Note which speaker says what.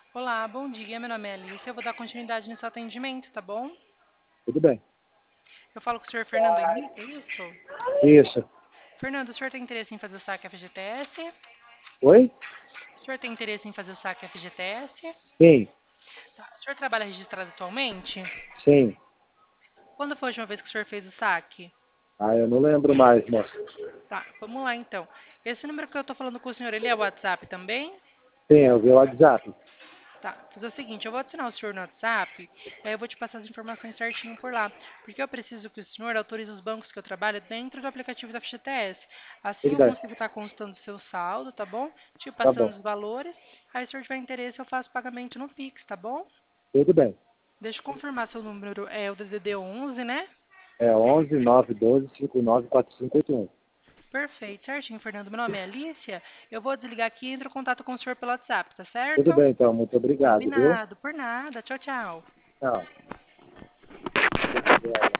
Speaker 1: Olá, bom dia. Meu nome é Alice. Eu vou dar continuidade nesse atendimento, tá bom?
Speaker 2: Tudo bem.
Speaker 1: Eu falo com o senhor Fernando Henrique, é isso?
Speaker 2: Isso.
Speaker 1: Fernando, o senhor tem interesse em fazer o saque FGTS?
Speaker 2: Oi?
Speaker 1: O senhor tem interesse em fazer o saque FGTS?
Speaker 2: Sim,
Speaker 1: Tá. O senhor trabalha registrado atualmente?
Speaker 2: sim.
Speaker 1: Quando foi a última vez que o senhor fez o saque?
Speaker 2: Ah, eu não lembro mais, moça.
Speaker 1: Tá, vamos lá então. Esse número que eu tô falando com o senhor, ele é o WhatsApp também?
Speaker 2: Sim, eu vi o WhatsApp.
Speaker 1: Tá, vou fazer o seguinte, eu vou adicionar o senhor no WhatsApp, e aí eu vou te passar as informações certinho por lá. Porque eu preciso que o senhor autorize os bancos que eu trabalho dentro do aplicativo da FGTS. Assim
Speaker 2: Tudo
Speaker 1: eu
Speaker 2: bem.
Speaker 1: consigo estar constando o seu saldo, tá bom? Te
Speaker 2: Tá
Speaker 1: passando
Speaker 2: bom.
Speaker 1: os valores. Aí se o senhor tiver interesse, eu faço pagamento no Pix, tá bom?
Speaker 2: Tudo bem.
Speaker 1: Deixa eu confirmar seu número, é o DDD 11, né?
Speaker 2: É 11 912 594581.
Speaker 1: Perfeito, certinho, Fernando. Meu nome é Alicia. Eu vou desligar aqui e entro em contato com o senhor pelo WhatsApp, tá
Speaker 2: Tudo
Speaker 1: certo?
Speaker 2: bem, então. Muito obrigado, viu?
Speaker 1: Combinado, por nada. Tchau, tchau.
Speaker 2: Tchau.